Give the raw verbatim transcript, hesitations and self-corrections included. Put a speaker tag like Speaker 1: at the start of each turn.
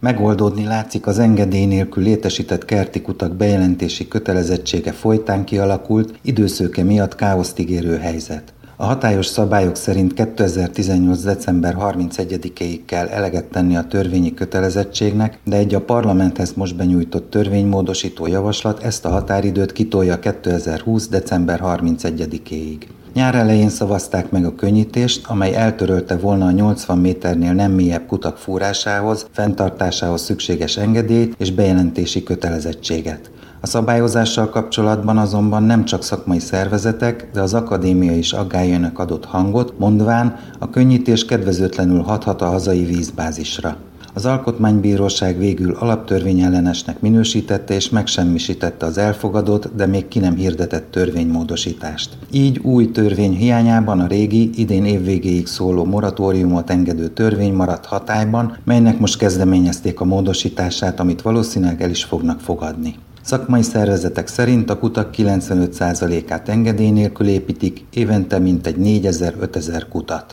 Speaker 1: Megoldódni látszik az engedély nélkül létesített kerti kutak bejelentési kötelezettsége folytán kialakult, időszöke miatt káoszt ígérő helyzet. A hatályos szabályok szerint kétezer-tizennyolc. december harmincegyedikéig kell eleget tenni a törvényi kötelezettségnek, de egy a parlamenthez most benyújtott törvénymódosító javaslat ezt a határidőt kitolja kétezer-húsz. december harmincegyedikéig. Nyár elején szavazták meg a könnyítést, amely eltörölte volna a nyolcvan méternél nem mélyebb kutak fúrásához, fenntartásához szükséges engedélyt és bejelentési kötelezettséget. A szabályozással kapcsolatban azonban nem csak szakmai szervezetek, de az akadémia is aggályainak adott hangot, mondván a könnyítés kedvezőtlenül hathat a hazai vízbázisra. Az Alkotmánybíróság végül alaptörvényellenesnek minősítette és megsemmisítette az elfogadott, de még ki nem hirdetett törvénymódosítást. Így új törvény hiányában a régi, idén évvégéig szóló moratóriumot engedő törvény maradt hatályban, melynek most kezdeményezték a módosítását, amit valószínűleg el is fognak fogadni. Szakmai szervezetek szerint a kutak kilencvenöt százalékát engedély nélkül építik, évente mintegy négyezer-ötezer kutat.